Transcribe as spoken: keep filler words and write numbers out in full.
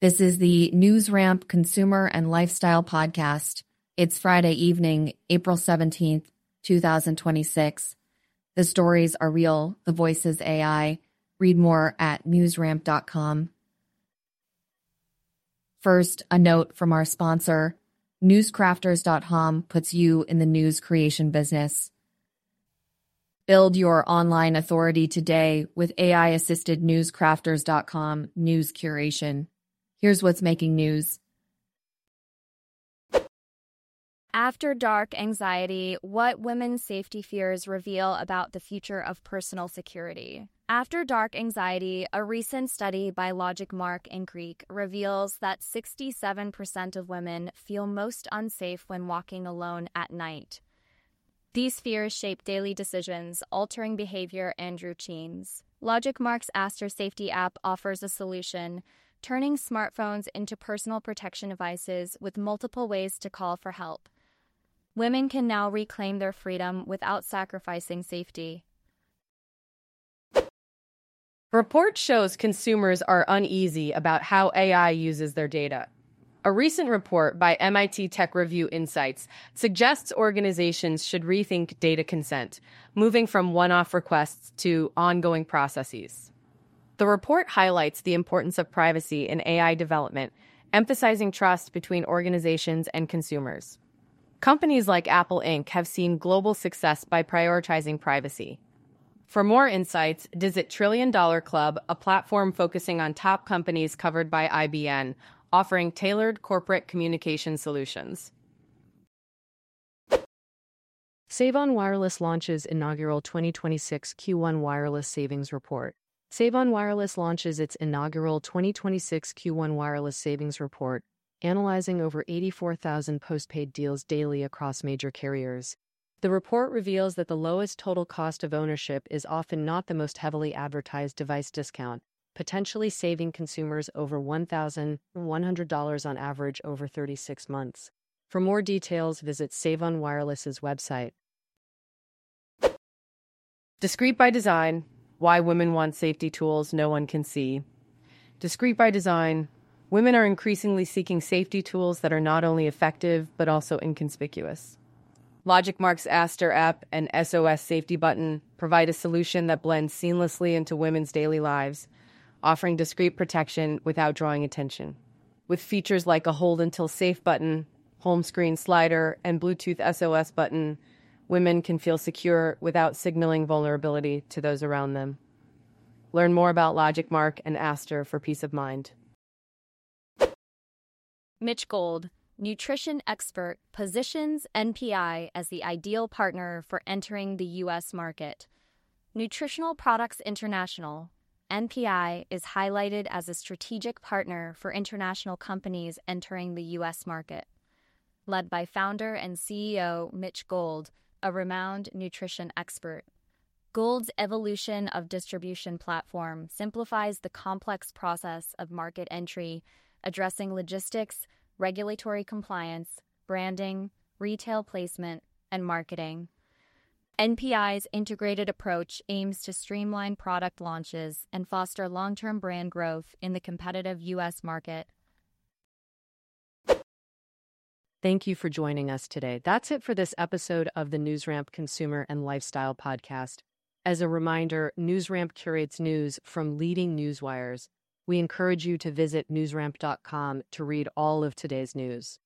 This is the NewsRamp Consumer and Lifestyle Podcast. It's Friday evening, April seventeenth, two thousand twenty-six. The stories are real, the voice is A I. Read more at newsramp dot com. First, a note from our sponsor. newscrafters dot com puts you in the news creation business. Build your online authority today with A I-assisted newscrafters dot com news curation. Here's what's making news. After dark anxiety, what women's safety fears reveal about the future of personal security. After dark anxiety, a recent study by LogicMark and Greek reveals that sixty-seven percent of women feel most unsafe when walking alone at night. These fears shape daily decisions, altering behavior and routines. LogicMark's Aster Safety app offers a solution, turning smartphones into personal protection devices with multiple ways to call for help. Women can now reclaim their freedom without sacrificing safety. Report shows consumers are uneasy about how A I uses their data. A recent report by M I T Tech Review Insights suggests organizations should rethink data consent, moving from one-off requests to ongoing processes. The report highlights the importance of privacy in A I development, emphasizing trust between organizations and consumers. Companies like Apple Incorporated have seen global success by prioritizing privacy. For more insights, visit Trillion Dollar Club, a platform focusing on top companies covered by I B N, offering tailored corporate communication solutions. Save-On Wireless launches inaugural twenty twenty-six Q one Wireless Savings Report. Save-On Wireless launches its inaugural twenty twenty-six Q one Wireless Savings Report, analyzing over eighty-four thousand postpaid deals daily across major carriers. The report reveals that the lowest total cost of ownership is often not the most heavily advertised device discount, potentially saving consumers over one thousand one hundred dollars on average over thirty-six months. For more details, visit Save-On Wireless's website. Discreet by design. Why women want safety tools no one can see. Discreet by design. Women are increasingly seeking safety tools that are not only effective, but also inconspicuous. LogicMark's Aster app and S O S safety button provide a solution that blends seamlessly into women's daily lives, offering discreet protection without drawing attention. With features like a hold until safe button, home screen slider, and Bluetooth S O S button, women can feel secure without signaling vulnerability to those around them. Learn more about LogicMark and Aster for peace of mind. Mitch Gold, nutrition expert, positions N P I as the ideal partner for entering the U S market. Nutritional Products International, N P I, is highlighted as a strategic partner for international companies entering the U S market. Led by founder and C E O Mitch Gold, a renowned nutrition expert. Gold's evolution of distribution platform simplifies the complex process of market entry, addressing logistics, regulatory compliance, branding, retail placement, and marketing. N P I's integrated approach aims to streamline product launches and foster long-term brand growth in the competitive U S market. Thank you for joining us today. That's it for this episode of the NewsRamp Consumer and Lifestyle Podcast. As a reminder, NewsRamp curates news from leading newswires. We encourage you to visit newsramp dot com to read all of today's news.